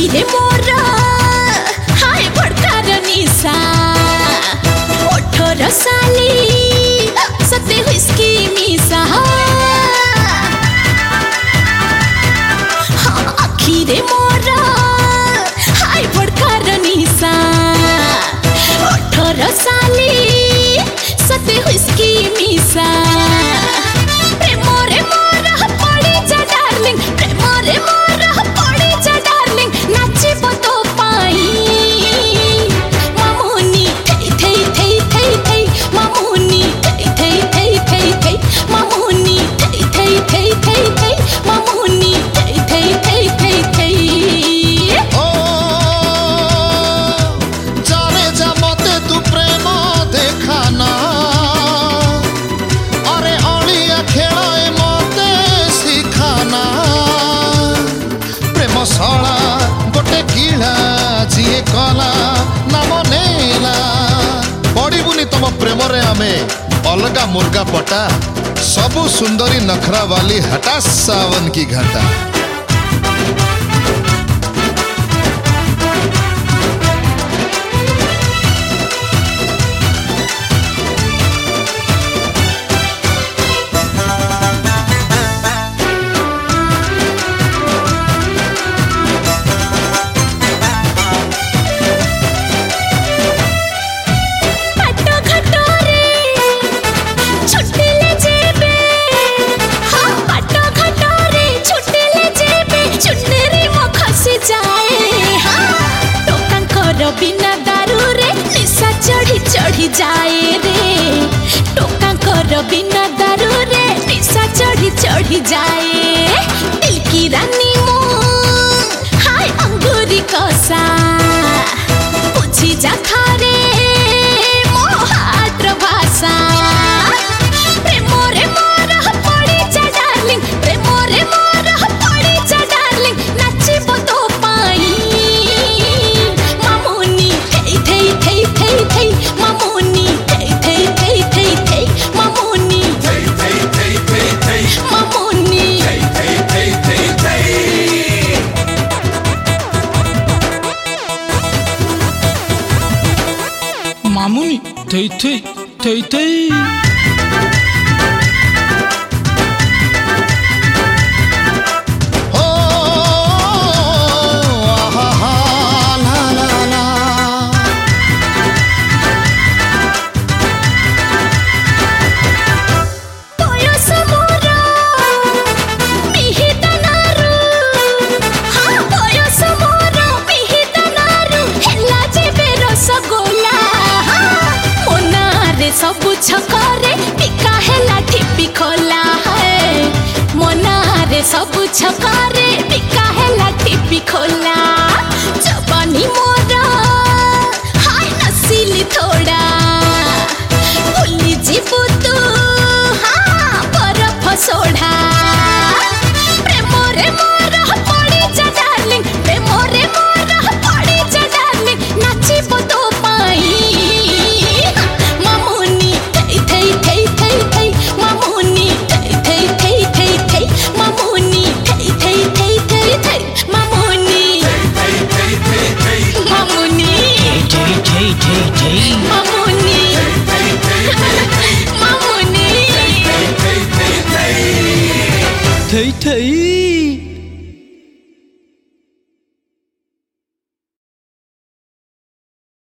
रे मोरा हाय भड़कार निशा 18 साली सते हुस्की मिसा हाँ आखी रे मोरा हाय भड़कार निशा 18 साली सते हुस्की मिसा प्रेम रे मोरा पड़ी जा डार्लिंग प्रेम रे मोरा पड़ी जा डार्लिंग नाचिब तो पाई मामुनी थई थई थई थई थई मामुनी थई थई थई थई थई मामुनी थई थई थई थई थई मामुनी थई थई थई थई थई ओ जाने जा मते तू प्रेम देखाना अरे अड़िया खेलाए मते शिखाना प्रेम सला गोटे किला जीए कला नाम नेला पड़बुनी तुम प्रेम रे आमे अलगा मुर्गा पटा सबु सुंदरी नखरा वाली हटा सावन की घाटा बिना दारू रे निशा चढ़ी चढ़ी जाए रे टोका कर बिना दारू रे निशा चढ़ी चढ़ी जाए दिल की रानी मो हाय अंगूरी कसा पूछी जा खारे मो हात्र भाषा प्रेम रे मोरा पड़ी जा डार्लिंग प्रेम रे मोरा पड़ी जा डार्लिंग नाचिब तो पाई मामुनी थई थई थई थई थई मामुनी थई थई थई थई थई मामुनी थई थई थई थई थई मामुनी थई थई थई थई सबु छकरे पिका है लाठी पिखोला है मोना रे सबु छकरे पिका है लाठी पिखोला जवानी मोरा हाय नसीली थोड़ा भूली जीबू तू हाँ बरफ सोढ़ा प्रेम रे मोरा पड़ी जा डार्लिंग प्रेम रे मोरा पड़ी जा डार्लिंग नाचिब तो पाई थई थई